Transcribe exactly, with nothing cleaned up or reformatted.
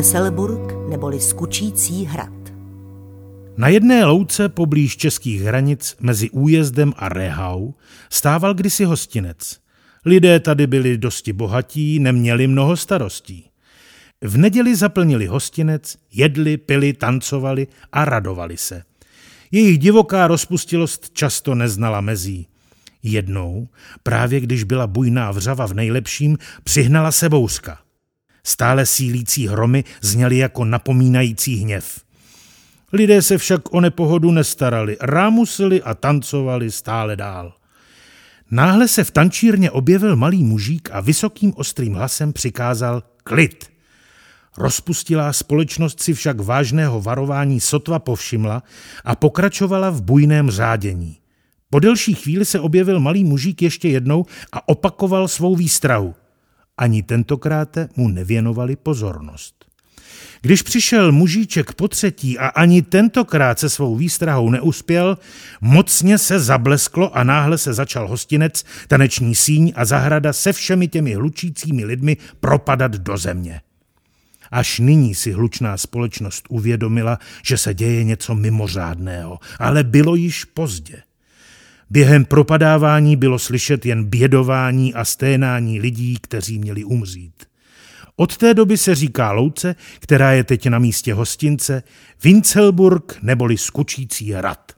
Vincelburg neboli Skučící hrad. Na jedné louce poblíž českých hranic mezi Újezdem a Rehau stával kdysi hostinec. Lidé tady byli dosti bohatí, neměli mnoho starostí. V neděli zaplnili hostinec, jedli, pili, tancovali a radovali se. Jejich divoká rozpustilost často neznala mezí. Jednou, právě když byla bujná vřava v nejlepším, přihnala se bouřka. Stále sílící hromy zněly jako napomínající hněv. Lidé se však o nepohodu nestarali, rámusili a tancovali stále dál. Náhle se v tančírně objevil malý mužík a vysokým ostrým hlasem přikázal klid. Rozpustilá společnost si však vážného varování sotva povšimla a pokračovala v bujném řádění. Po delší chvíli se objevil malý mužík ještě jednou a opakoval svou výstrahu. Ani tentokrát mu nevěnovali pozornost. Když přišel mužíček po třetí a ani tentokrát se svou výstrahou neuspěl, mocně se zablesklo a náhle se začal hostinec, taneční síň a zahrada se všemi těmi hlučícími lidmi propadat do země. Až nyní si hlučná společnost uvědomila, že se děje něco mimořádného, ale bylo již pozdě. Během propadávání bylo slyšet jen bědování a sténání lidí, kteří měli umřít. Od té doby se říká louce, která je teď na místě hostince, Vincelburg neboli Skučící hrad.